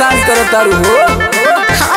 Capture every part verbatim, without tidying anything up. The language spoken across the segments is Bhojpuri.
परेशान करो तारू हो।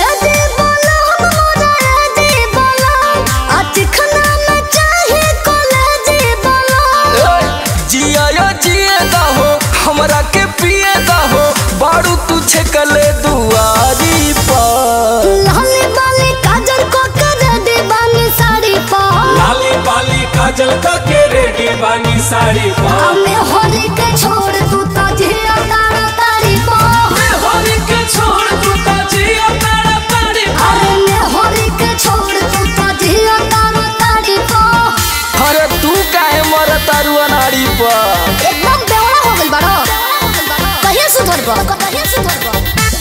जिया जिए दा हो हमरा के पिए दा हो बारू तू छकले दुआरी पर। लाली बाली काजल को कर दे बानी साड़ी पर। लाली बाली काजल का के रेडी बानी साड़ी पर। हमें होली के छोड़ तू तो जिया तारा तारी पर। मैं होली के छोड़ तू तो जिया तारा तारी पर। अरे मैं होली के छोड़ तू तो जिया तारा तारी पर। अरे तू काहे मर तारू अनाड़ी पर। एकदम बेवड़ा हो गइल बाड़ो। कहिया सुधर बा कहिया सुधर बा।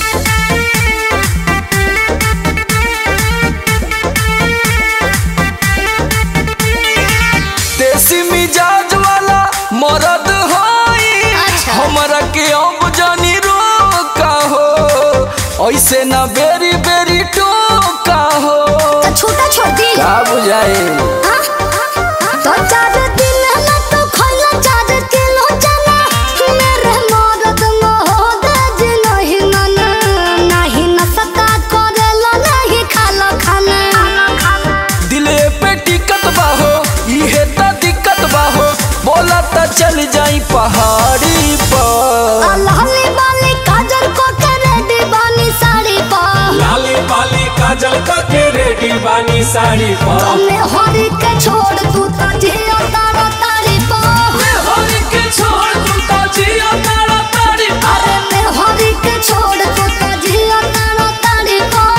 देसी मिजाज वाला मरद होई अच्छा। हमरा के अब जानी रोका हो ऐसे ना बेरी बेरी टोका हो। तो छोटा छोड़ दी का बुझाए हाँ? तो चार दिन ना तो खइला चार किलो चना। मेरे मरद मोहताज नहीं मना। नहीं नसता करेला नहीं खाला खाना। दिले पे टिकट बाहो इहे त दिक्कत बाहो बोला त चल जाई पहाड़ी पर। लाली बाली काजल को करे दीवानी साड़ी पर। लाली बाली काजल का के रेडी बानी साड़ी पर। हमें होली के छोड़ तू तो जिया तारा तारी पर। मैं होली के छोड़ तू तो जिया तारा तारी पर। अरे मैं होली के छोड़ तू तो जिया तारा तारी पर।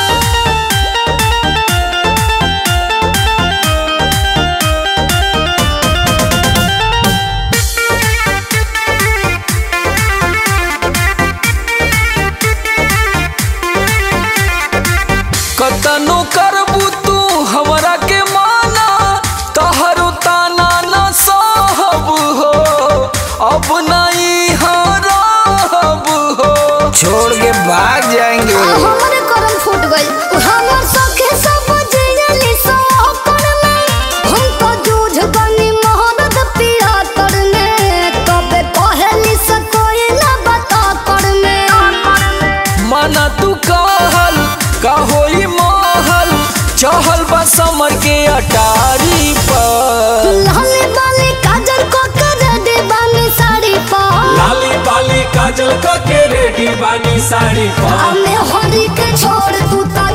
कतनो करबू तू हमरा के माना तहरो ताना न सहब हो अब नहीं हरब हो छोड़ के भाग जाएंगे। हमारे करम फूट गई हमर सखे सब जियली सो करने। हम तो जूझ गनी मोहब्बत पिया करने। तबे पहली से कोई ना बता करने। माना तू कहल का होई महल चहल बा समर के अटारी पर। लाली बाली काजल को कर दे बानी साड़ी पर। लाली बाली काजल का के रेडी बानी साड़ी पर। हमें होली के छोड़ तू तो